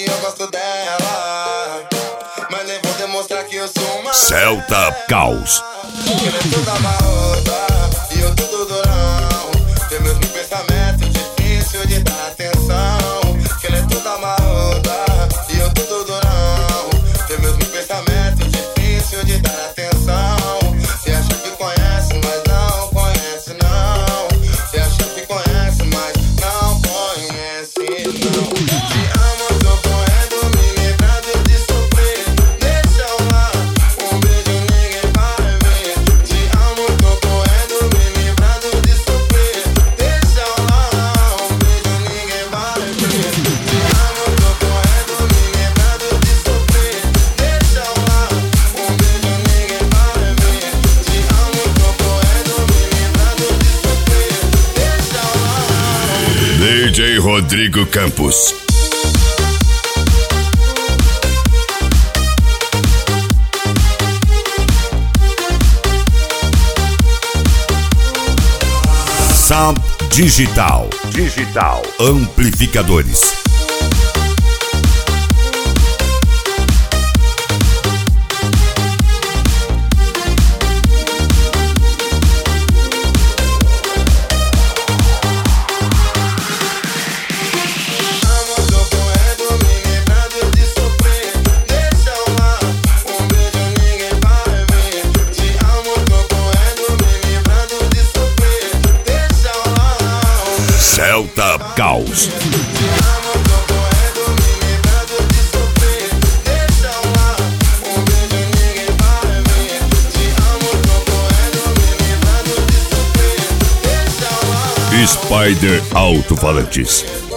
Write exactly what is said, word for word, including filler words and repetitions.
que eu gosto dela, mas nem vou demonstrar que eu sou uma Celta Caos. Ela é toda marota e eu tudo durão. Tem mesmo pensamento difícil de dar atenção. Que ela é toda marota e eu tudo durão. Tem mesmo pensamento difícil de dar atenção. Cê acha que conhece, mas não conhece não. Cê acha que conhece, mas não conhece não. Te amo, tô correndo, me livrando de sofrer. Deixa eu lá, um beijo ninguém vai ver. Te amo, tô correndo, me livrando de sofrer. Deixa eu lá, um beijo ninguém vai ver. Te amo, tô correndo, me livrando de sofrer. Deixa eu lá, um beijo ninguém vai ver. Te amo, tô correndo, me livrando de sofrer. Deixa eu lá. D J Rodrigo Campos. Sound Digital. Digital. Amplificadores. Amo, tô correndo, me livrando de sofrer. Deixa eu lá, um beijo ninguém vai ver. Te amo, tô correndo, me livrando de sofrer. Deixa eu lá, um beijo Celta Caos. Te amo, tô correndo, me livrando de sofrer. Deixa eu lá, um beijo ninguém vai ver. Te amo, tô correndo, me livrando de sofrer. Deixa eu lá. Spider Alto-Falantes.